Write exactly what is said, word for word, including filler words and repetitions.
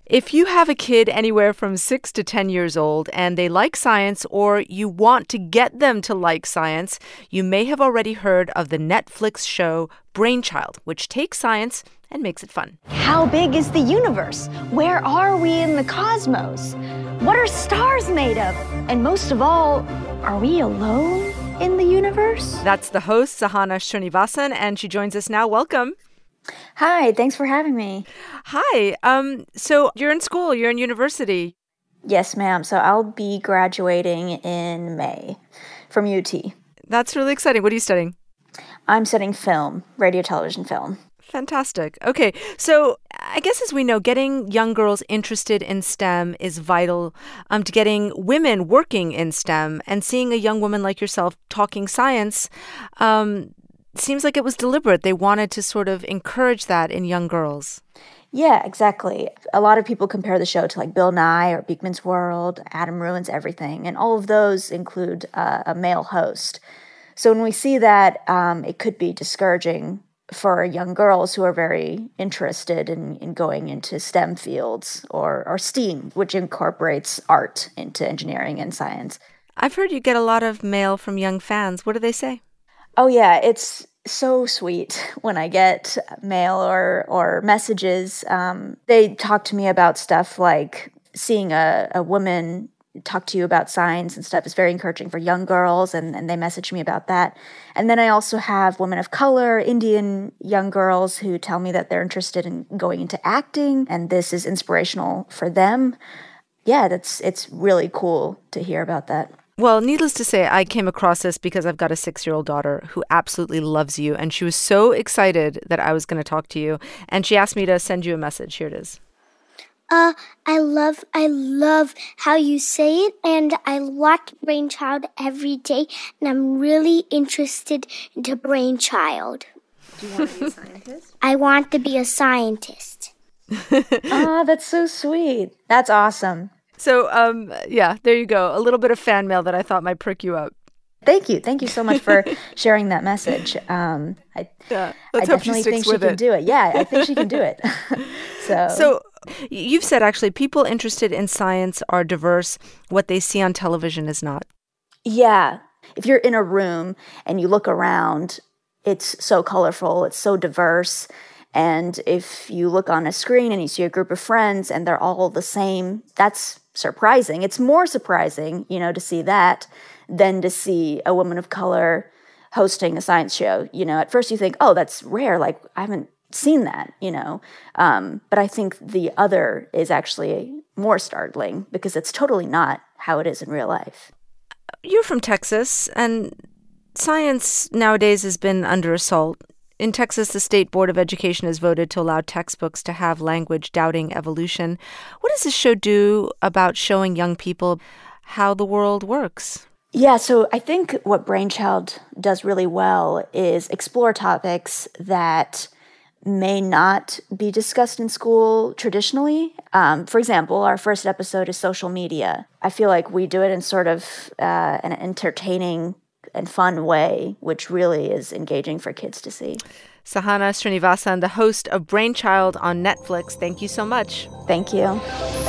If you have a kid anywhere from six to ten years old and they like science or you want to get them to like science, you may have already heard of the Netflix show Brainchild, which takes science and makes it fun. How big is the universe? Where are we in the cosmos? What are stars made of? And most of all, are we alone in the universe? That's the host, Sahana Srinivasan, and she joins us now. Welcome. Hi, thanks for having me. Hi. Um, so you're in school, you're in university. Yes, ma'am. So I'll be graduating in May from U T. That's really exciting. What are you studying? I'm studying film, radio, television, film. Fantastic. Okay. So I guess as we know, getting young girls interested in STEM is vital um, to getting women working in STEM, and seeing a young woman like yourself talking science um, seems like it was deliberate. They wanted to sort of encourage that in young girls. Yeah, exactly. A lot of people compare the show to like Bill Nye or Beakman's World, Adam Ruins Everything, and all of those include uh, a male host. So when we see that, um, it could be discouraging for young girls who are very interested in, in going into STEM fields or, or STEAM, which incorporates art into engineering and science. I've heard you get a lot of mail from young fans. What do they say? Oh, yeah, it's so sweet when I get mail or, or messages. Um, they talk to me about stuff like seeing a, a woman talk to you about science and stuff is very encouraging for young girls, and, and they message me about that. And then I also have women of color, Indian young girls who tell me that they're interested in going into acting, and this is inspirational for them. Yeah, that's it's really cool to hear about that. Well, needless to say, I came across this because I've got a six-year-old daughter who absolutely loves you, and she was so excited that I was going to talk to you, and she asked me to send you a message. Here it is. Uh, I love, I love how you say it, and I watch Brainchild every day, and I'm really interested into Brainchild. Do you want to be a scientist? I want to be a scientist. Oh, that's so sweet. That's awesome. So, um, yeah, there you go. A little bit of fan mail that I thought might prick you up. Thank you. Thank you so much for sharing that message. Um, I, yeah, I definitely she think she can it. do it. Yeah, I think she can do it. so, so you've said actually people interested in science are diverse. What they see on television is not. Yeah. If you're in a room and you look around, it's so colorful. It's so diverse. And if you look on a screen and you see a group of friends and they're all the same, that's surprising. It's more surprising, you know, to see that than to see a woman of color hosting a science show. You know, at first you think, oh, that's rare. Like, I haven't seen that, you know. Um, but I think the other is actually more startling because it's totally not how it is in real life. You're from Texas, and science nowadays has been under assault. In Texas, the State Board of Education has voted to allow textbooks to have language doubting evolution. What does this show do about showing young people how the world works? Yeah, so I think what Brainchild does really well is explore topics that may not be discussed in school traditionally. Um, for example, our first episode is social media. I feel like we do it in sort of uh, an entertaining and fun way, which really is engaging for kids to see. Sahana Srinivasan, the host of Brainchild on Netflix. Thank you so much. Thank you.